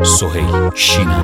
سهیل شینان.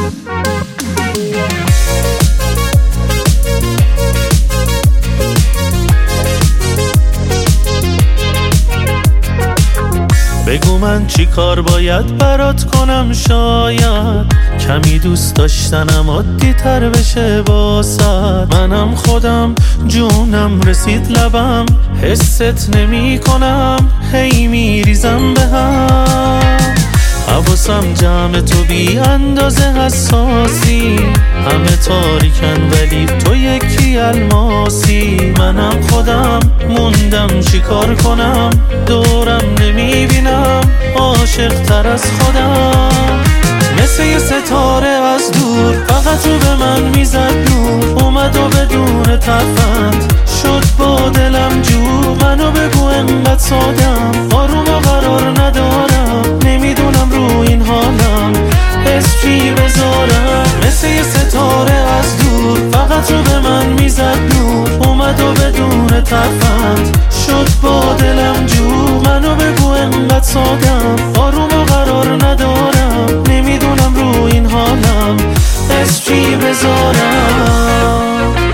بگو من چی کار باید برات کنم، شاید کمی دوست داشتنم عادی تر بشه واسد. منم خودم جونم رسید لبم، حست نمی کنم، هی میریزم به هم. حواسم جمع تو بی اندازه حساسی، همه تاریکن ولی تو یکی الماسی. منم خودم موندم چی کار کنم، دورم نمیبینم عاشق تر از خودم. مثل یه ستاره از دور فقط تو به من میزد نور، اومد و بدون تفند شد با دلم جو. منو بگو انقدر سادم، آروم و قرار ندارم، نمیدونم رو این حالم اسمی بذارم. مثل یه ستاره از دور فقط تو به من میزد نور، اومد و بدون تفند شد با دلم جو. منو بگو انقدر سادم، آروم و قرار ندارم، نمیدونم رو این حالم اسمی بذارم.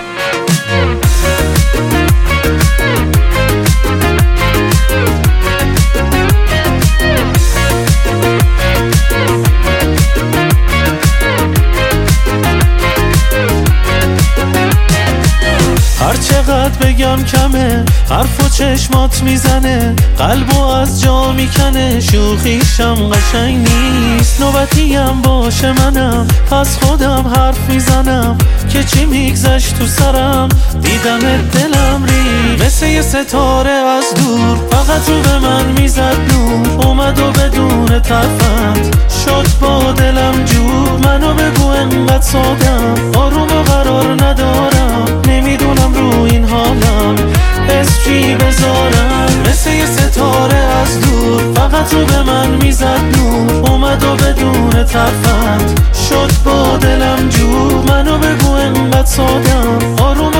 هر چقدر بگم کمه، حرف و چشمات میزنه، قلبو از جا میکنه. شوخیشم قشنگ نیست، نوبتیم باشه منم از خودم حرف میزنم که چی میگذشت تو سرم. دیدم دلم ری مثل یه ستاره از دور، فقط تو به من میزد نور، اومد و بدون تفند شد با دلم جو. منو بگو انقدر سادم، آروم و قرار ندارم، نمیدونم رو این حالم اسمی بذارم. مثل یه ستاره از دور فقط تو به من میزد نور، اومد و بدون تفند شد با دلم جو. منو بگو انقدر سادم، آروم